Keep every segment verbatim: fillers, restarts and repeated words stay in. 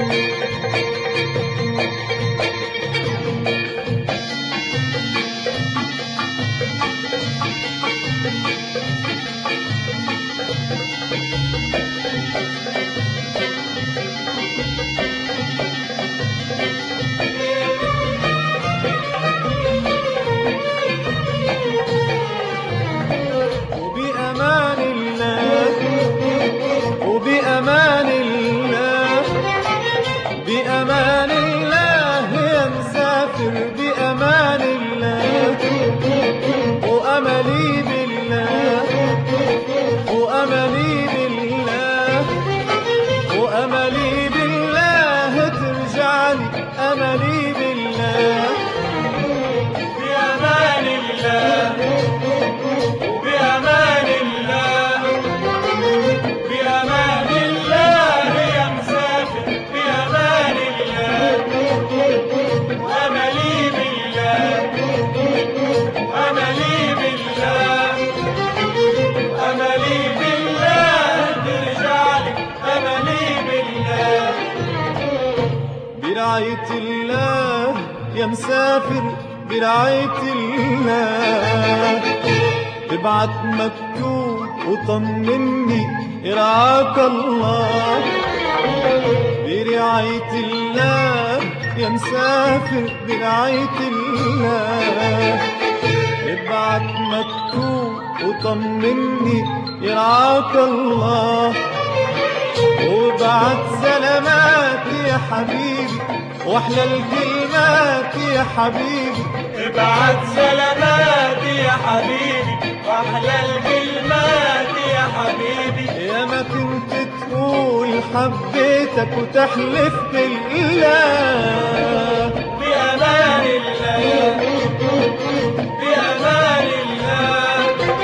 بأمان الله بأمان الله يا مسافر بأمان الله، وأملي بالله وأملي بالله وأملي بالله ترجعلي أملي بالله. بأمان الله وبأمان الله بأمان الله يا مسافر بأمان الله، وأملي بالله وأملي بالله وأملي بالله ترجعلي أملي بالله. برعاية الله يا مسافر برعاية الله، ابعت مكتوب وطمني يرعاك الله. برعاية الله يا مسافر برعاية الله، ابعت مكتوب وطمني يرعاك الله. وبعت سلامات يا حبيبي واحلى الكلمات يا حبيبي، ابعت سلامات يا حبيبي واحلى الكلمات يا حبيبي. يا ما كنت تقول حبيتك وتحلف بالله. بأمان الله بأمان الله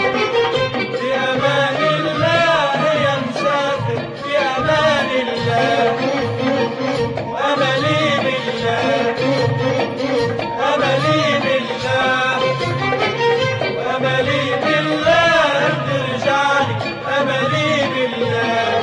بأمان الله يا مسافر بأمان الله، وأملي بالله أملي بالله وأملي بالله ترجعلي أملي بالله.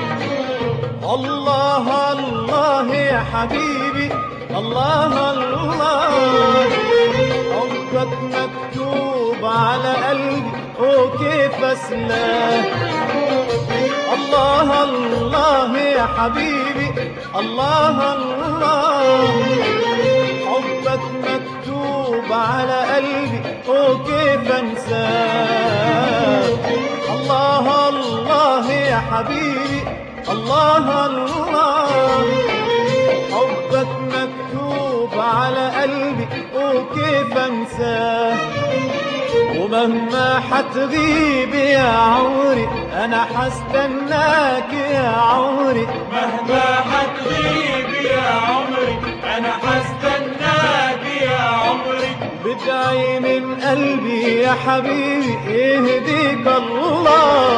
الله الله يا حبيبي الله الله، حبك مكتوب على قلبي وكيف اسلاه. الله الله يا حبيبي الله الله، حبك مكتوب على قلبي وكيف انساه. الله الله يا حبيبي الله الله، حبك مكتوب على قلبي وكيف انساه. ومهما حتغيب يا عمري انا حستناك يا عمري، مهما حتغيب يا عمري أنا حستناك يا عمري. بدعي من قلبي يا حبيبي يهديك الله.